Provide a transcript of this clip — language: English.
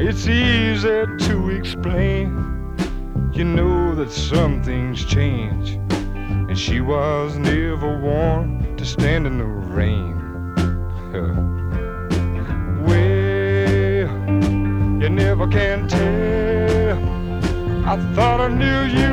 It's easy to explain. You know that some things change, and she was never one to stand in the rain. Well, you never can tell. I thought I knew you